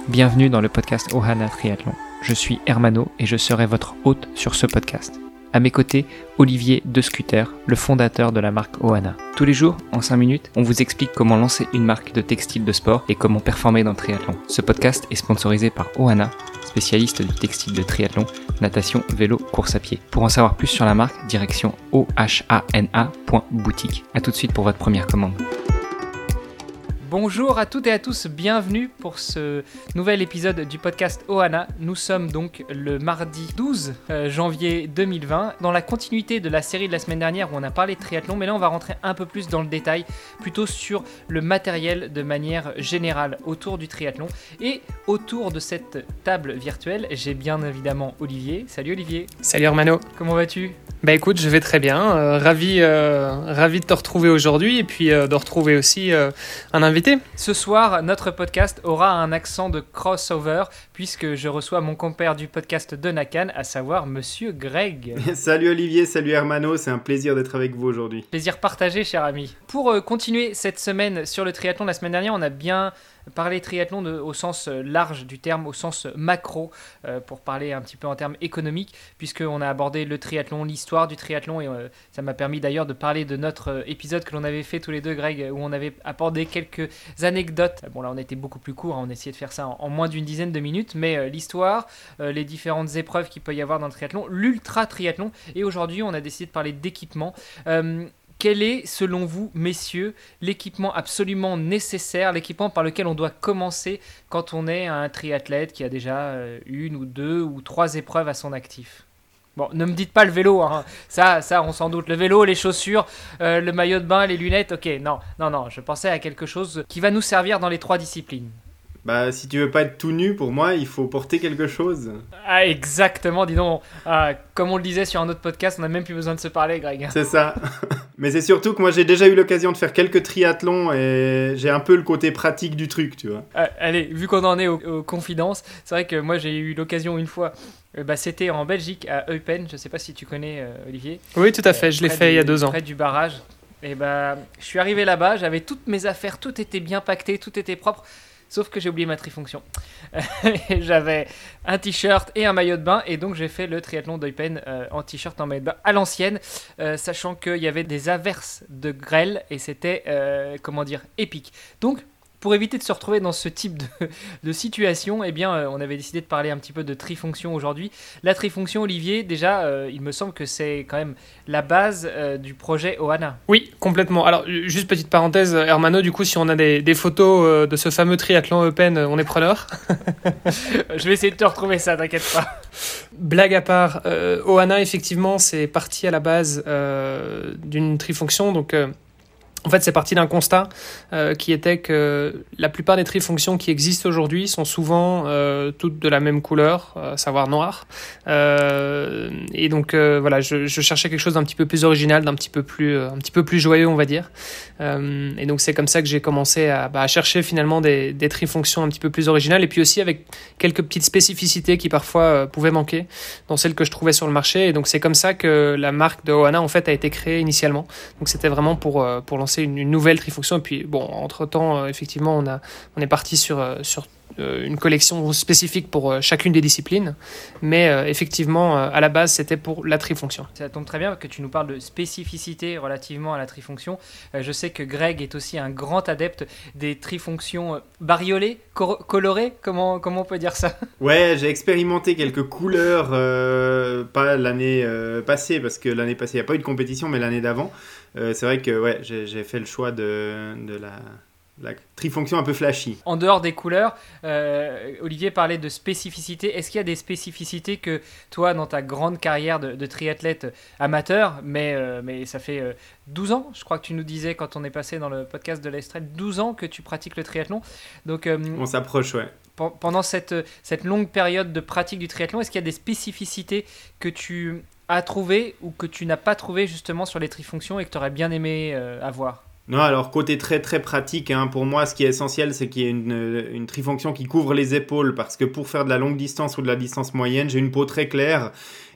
Bienvenue dans le podcast Ohana Triathlon. Je suis Hermano et je serai votre hôte sur ce podcast. À mes côtés, Olivier De Scuter, le fondateur de la marque Ohana. Tous les jours, en 5 minutes, on vous explique comment lancer une marque de textile de sport et comment performer dans le triathlon. Ce podcast est sponsorisé par Ohana, spécialiste du textile de triathlon, natation, vélo, course à pied. Pour en savoir plus sur la marque, direction ohana.boutique. A tout de suite pour votre première commande. Bonjour à toutes et à tous, bienvenue pour ce nouvel épisode du podcast Ohana. Nous sommes donc le mardi 12 janvier 2020, dans la continuité de la série de la semaine dernière où on a parlé de triathlon, mais là on va rentrer un peu plus dans le détail, plutôt sur le matériel de manière générale autour du triathlon. Et autour de cette table virtuelle, j'ai bien évidemment Olivier. Salut Olivier. Salut Hermano. Comment vas-tu ? Bah écoute, je vais très bien, ravi de te retrouver aujourd'hui et puis de retrouver aussi un invité. Ce soir, notre podcast aura un accent de crossover puisque je reçois mon compère du podcast de Nakan, à savoir Monsieur Greg. Salut Olivier, salut Hermano, c'est un plaisir d'être avec vous aujourd'hui. Plaisir partagé, cher ami. Pour continuer cette semaine sur le triathlon, la semaine dernière, on a bien parler triathlon au sens large du terme, au sens macro, pour parler un petit peu en termes économiques, puisqu'on a abordé le triathlon, l'histoire du triathlon, et ça m'a permis d'ailleurs de parler de notre épisode que l'on avait fait tous les deux, Greg, où on avait apporté quelques anecdotes. Bon là on était beaucoup plus court, on essayait de faire ça en moins d'une dizaine de minutes, mais l'histoire, les différentes épreuves qu'il peut y avoir dans le triathlon, l'ultra triathlon, et aujourd'hui on a décidé de parler d'équipement. Quel est, selon vous, messieurs, l'équipement absolument nécessaire, l'équipement par lequel on doit commencer quand on est un triathlète qui a déjà une ou deux ou trois épreuves à son actif ? Bon, ne me dites pas le vélo, hein. Ça on s'en doute. Le vélo, les chaussures, le maillot de bain, les lunettes, ok, non, je pensais à quelque chose qui va nous servir dans les trois disciplines. Bah, si tu veux pas être tout nu, pour moi, il faut porter quelque chose. Ah, exactement, dis donc. Comme on le disait sur un autre podcast, on n'a même plus besoin de se parler, Greg. C'est ça. Mais c'est surtout que moi, j'ai déjà eu l'occasion de faire quelques triathlons et j'ai un peu le côté pratique du truc, tu vois. Allez, vu qu'on en est aux confidences, c'est vrai que moi, j'ai eu l'occasion une fois, c'était en Belgique, à Eupen, je sais pas si tu connais, Olivier. Oui, tout à fait, je l'ai fait il y a 2 ans. Près du barrage. Et je suis arrivé là-bas, j'avais toutes mes affaires, tout était bien pacté, tout était propre. Sauf que j'ai oublié ma trifonction. J'avais un t-shirt et un maillot de bain, et donc j'ai fait le triathlon d'Eupen en t-shirt, en maillot de bain à l'ancienne, sachant qu'il y avait des averses de grêle, et c'était, épique. Donc, pour éviter de se retrouver dans ce type de situation, eh bien, on avait décidé de parler un petit peu de trifonction aujourd'hui. La trifonction, Olivier, déjà, il me semble que c'est quand même la base du projet Ohana. Oui, complètement. Alors, juste petite parenthèse, Hermano, du coup, si on a des photos de ce fameux triathlon Eupen, on est preneur. Je vais essayer de te retrouver ça, t'inquiète pas. Blague à part, Ohana, effectivement, c'est parti à la base d'une trifonction, donc... En fait, c'est parti d'un constat qui était que la plupart des trifonctions qui existent aujourd'hui sont souvent toutes de la même couleur, à savoir noir. Et donc, voilà, je cherchais quelque chose d'un petit peu plus original, d'un petit peu plus joyeux, on va dire. Et donc, c'est comme ça que j'ai commencé à chercher finalement des trifonctions un petit peu plus originales, et puis aussi avec quelques petites spécificités qui parfois pouvaient manquer dans celles que je trouvais sur le marché. Et donc, c'est comme ça que la marque de Ohana, en fait, a été créée initialement. Donc, c'était vraiment pour lancer une nouvelle trifonction. Et puis bon, entre-temps, effectivement, on est parti sur une collection spécifique pour chacune des disciplines, mais effectivement, à la base, c'était pour la trifonction. Ça tombe très bien que tu nous parles de spécificité relativement à la trifonction. Je sais que Greg est aussi un grand adepte des trifonctions bariolées, colorées, comment on peut dire ça ? Ouais, j'ai expérimenté quelques couleurs, pas l'année passée, parce que l'année passée, il n'y a pas eu de compétition, mais l'année d'avant. C'est vrai que ouais, j'ai fait le choix de la trifonction un peu flashy. En dehors des couleurs, Olivier parlait de spécificité. Est-ce qu'il y a des spécificités que toi, dans ta grande carrière de triathlète amateur, mais ça fait 12 ans, je crois que tu nous disais quand on est passé dans le podcast de l'Estrelle, 12 ans que tu pratiques le triathlon. Donc, on s'approche, ouais. Pendant cette longue période de pratique du triathlon, est-ce qu'il y a des spécificités que tu as trouvées ou que tu n'as pas trouvées justement sur les trifonctions et que tu aurais bien aimé avoir ? Non, alors côté très très pratique, hein, pour moi ce qui est essentiel c'est qu'il y ait une trifonction qui couvre les épaules, parce que pour faire de la longue distance ou de la distance moyenne, j'ai une peau très claire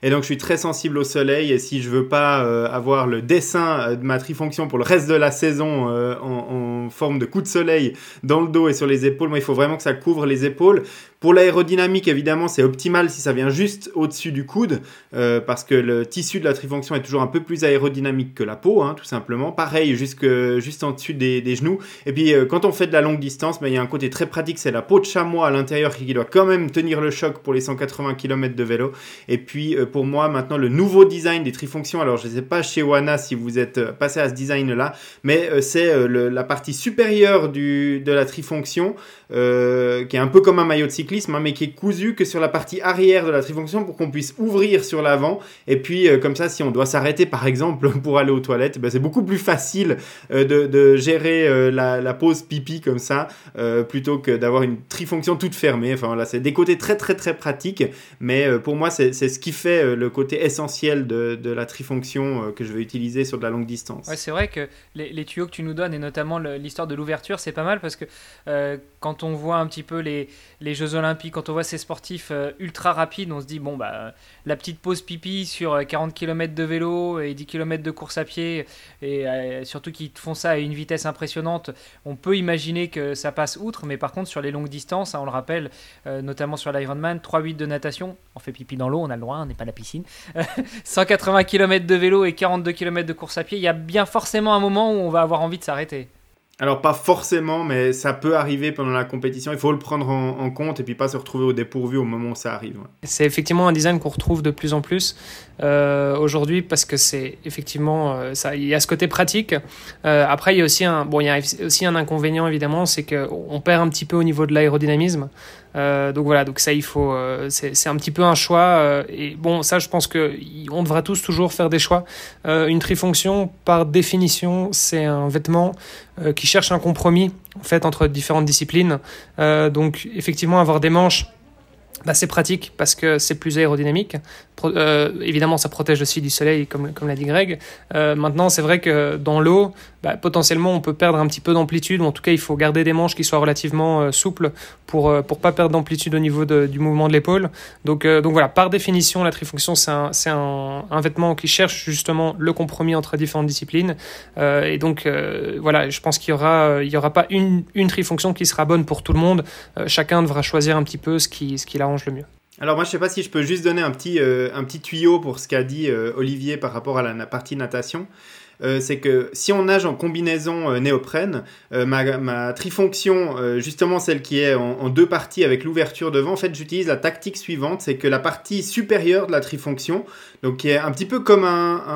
Et donc je suis très sensible au soleil, et si je veux pas avoir le dessin de ma trifonction pour le reste de la saison en forme de coup de soleil dans le dos et sur les épaules, moi il faut vraiment que ça couvre les épaules. Pour l'aérodynamique, évidemment, c'est optimal si ça vient juste au-dessus du coude, parce que le tissu de la trifonction est toujours un peu plus aérodynamique que la peau, tout simplement. Pareil, juste en dessus des genoux. Et puis, quand on fait de la longue distance, il y a un côté très pratique, c'est la peau de chamois à l'intérieur qui doit quand même tenir le choc pour les 180 km de vélo. Et puis, pour moi, maintenant, le nouveau design des trifonctions, alors je ne sais pas chez Oana si vous êtes passé à ce design-là, mais c'est la partie supérieure de la trifonction, qui est un peu comme un maillot de cyclisme, mais qui est cousu que sur la partie arrière de la trifonction pour qu'on puisse ouvrir sur l'avant. Et puis, comme ça, si on doit s'arrêter, par exemple, pour aller aux toilettes, c'est beaucoup plus facile de gérer la pause pipi comme ça, plutôt que d'avoir une trifonction toute fermée. Enfin, voilà, c'est des côtés très, très, très pratiques, mais pour moi, c'est ce qui fait le côté essentiel de la trifonction que je vais utiliser sur de la longue distance. Ouais, c'est vrai que les tuyaux que tu nous donnes, et notamment l'histoire de l'ouverture, c'est pas mal parce que quand on voit un petit peu les Jeux Olympiques, quand on voit ces sportifs ultra rapides, on se dit la petite pause pipi sur 40 km de vélo et 10 km de course à pied, et surtout qu'ils font ça à une vitesse impressionnante, on peut imaginer que ça passe outre. Mais par contre sur les longues distances, on le rappelle, notamment sur l'Ironman, 3,8 de natation, on fait pipi dans l'eau, on a le droit, on n'est pas à la piscine, 180 km de vélo et 42 km de course à pied, il y a bien forcément un moment où on va avoir envie de s'arrêter. Alors pas forcément, mais ça peut arriver pendant la compétition. Il faut le prendre en compte et puis pas se retrouver au dépourvu au moment où ça arrive. Ouais. C'est effectivement un design qu'on retrouve de plus en plus aujourd'hui, parce que c'est effectivement il y a ce côté pratique. Après il y a aussi un inconvénient évidemment, c'est qu'on perd un petit peu au niveau de l'aérodynamisme. Donc ça il faut c'est un petit peu un choix, et bon, ça je pense que on devra tous toujours faire des choix. Une trifonction par définition c'est un vêtement qui cherche un compromis en fait entre différentes disciplines, donc effectivement avoir des manches, c'est pratique parce que c'est plus aérodynamique. Évidemment, ça protège aussi du soleil, comme l'a dit Greg. Maintenant, c'est vrai que dans l'eau, potentiellement, on peut perdre un petit peu d'amplitude. Ou en tout cas, il faut garder des manches qui soient relativement souples pour pas perdre d'amplitude au niveau du mouvement de l'épaule. Donc voilà, par définition, la trifonction, c'est un vêtement qui cherche justement le compromis entre différentes disciplines. Et donc, voilà, je pense qu'il y aura pas une trifonction qui sera bonne pour tout le monde. Chacun devra choisir un petit peu ce qui l'arrange le mieux. Alors moi je sais pas si je peux juste donner un petit tuyau pour ce qu'a dit Olivier par rapport à la partie natation. C'est que si on nage en combinaison néoprène, ma trifonction, justement celle qui est en deux parties avec l'ouverture devant, en fait j'utilise la tactique suivante, c'est que la partie supérieure de la trifonction, donc qui est un petit peu comme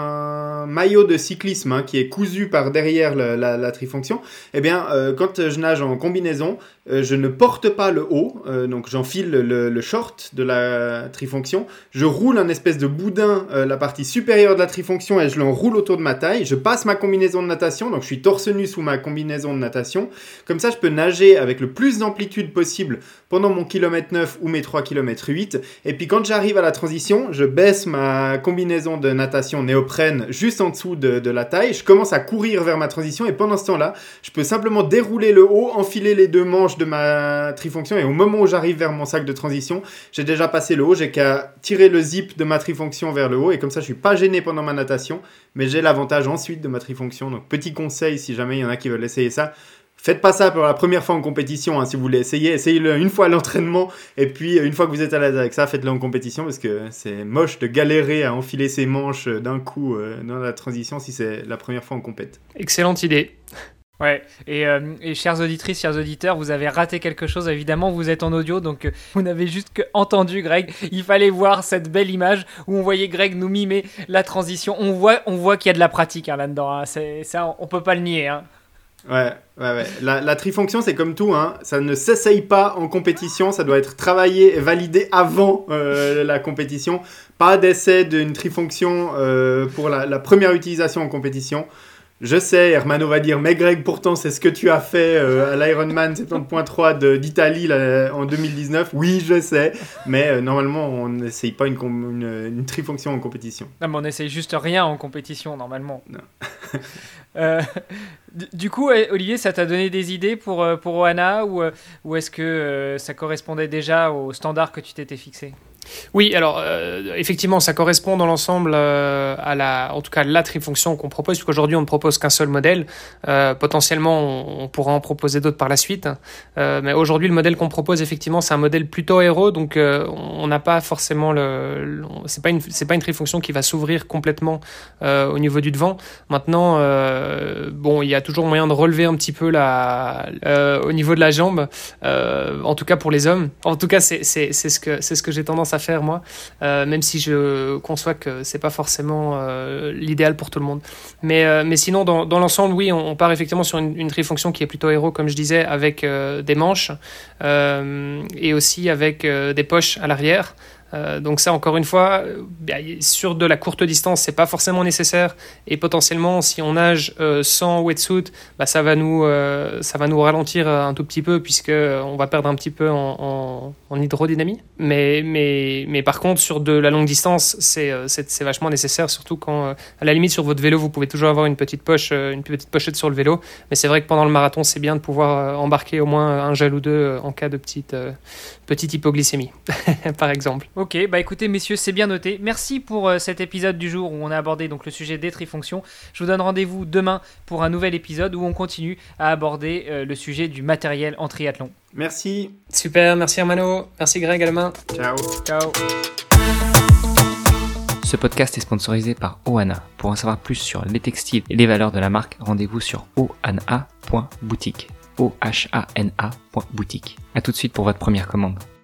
un maillot de cyclisme qui est cousu par derrière la trifonction, eh bien quand je nage en combinaison, je ne porte pas le haut, donc j'enfile le short de la trifonction, je roule un espèce de boudin la partie supérieure de la trifonction et je l'enroule autour de ma taille, je passe ma combinaison de natation, donc je suis torse nu sous ma combinaison de natation, comme ça je peux nager avec le plus d'amplitude possible pendant mon kilomètre 9 ou mes 3 km 8, et puis quand j'arrive à la transition, je baisse ma combinaison de natation néoprène juste en dessous de la taille, je commence à courir vers ma transition, et pendant ce temps-là, je peux simplement dérouler le haut, enfiler les deux manches de ma trifonction, et au moment où j'arrive vers mon sac de transition, j'ai déjà passé le haut, j'ai qu'à tirer le zip de ma trifonction vers le haut, et comme ça je suis pas gêné pendant ma natation, mais j'ai l'avantage ensuite de ma trifonction. Donc petit conseil, si jamais il y en a qui veulent essayer ça, faites pas ça pour la première fois en compétition, si vous voulez essayer, essayez-le une fois à l'entraînement, et puis une fois que vous êtes à l'aise avec ça, faites-le en compétition, parce que c'est moche de galérer à enfiler ses manches d'un coup dans la transition si c'est la première fois en compète. Excellente idée. Ouais, et chères auditrices, chers auditeurs, vous avez raté quelque chose, évidemment, vous êtes en audio, donc vous n'avez juste que entendu Greg. Il fallait voir cette belle image où on voyait Greg nous mimer la transition. On voit qu'il y a de la pratique là-dedans, c'est ça, on peut pas le nier. Ouais. La trifonction, c'est comme tout, ça ne s'essaye pas en compétition, ça doit être travaillé et validé avant la compétition. Pas d'essai d'une trifonction pour la première utilisation en compétition. Je sais, Hermano va dire, mais Greg, pourtant, c'est ce que tu as fait à l'Ironman 70.3 d'Italie en 2019. Oui, je sais, mais normalement, on n'essaye pas une trifonction en compétition. Non, mais on n'essaye juste rien en compétition, normalement. Non. Du coup, Olivier, ça t'a donné des idées pour Oana, ou est-ce que ça correspondait déjà aux standards que tu t'étais fixé ? Oui, alors effectivement, ça correspond dans l'ensemble en tout cas la trifonction qu'on propose, puisqu'aujourd'hui on ne propose qu'un seul modèle. Potentiellement, on pourra en proposer d'autres par la suite. Mais aujourd'hui, le modèle qu'on propose, effectivement, c'est un modèle plutôt aéro, donc on n'a pas forcément c'est pas une trifonction qui va s'ouvrir complètement au niveau du devant. Maintenant, bon, il y a toujours moyen de relever un petit peu au niveau de la jambe, en tout cas pour les hommes. En tout cas, c'est ce que j'ai tendance à faire moi, même si je conçois que c'est pas forcément l'idéal pour tout le monde. Mais sinon, dans l'ensemble, oui, on part effectivement sur une trifonction qui est plutôt aéro, comme je disais, avec des manches et aussi avec des poches à l'arrière. Donc ça, encore une fois, sur de la courte distance, c'est pas forcément nécessaire, et potentiellement, si on nage sans wetsuit, ça va nous ralentir un tout petit peu, puisque on va perdre un petit peu en hydrodynamie. Mais par contre, sur de la longue distance, c'est vachement nécessaire, surtout quand, à la limite, sur votre vélo, vous pouvez toujours avoir une petite pochette sur le vélo, mais c'est vrai que pendant le marathon, c'est bien de pouvoir embarquer au moins un gel ou deux en cas de petite hypoglycémie, par exemple. Ok, écoutez messieurs, c'est bien noté. Merci pour cet épisode du jour où on a abordé donc le sujet des trifonctions. Je vous donne rendez-vous demain pour un nouvel épisode où on continue à aborder le sujet du matériel en triathlon. Merci. Super, merci Hermano, merci Greg à demain. Ciao. Ciao. Ce podcast est sponsorisé par Ohana. Pour en savoir plus sur les textiles et les valeurs de la marque, rendez-vous sur ohana.boutique. ohana.boutique. A tout de suite pour votre première commande.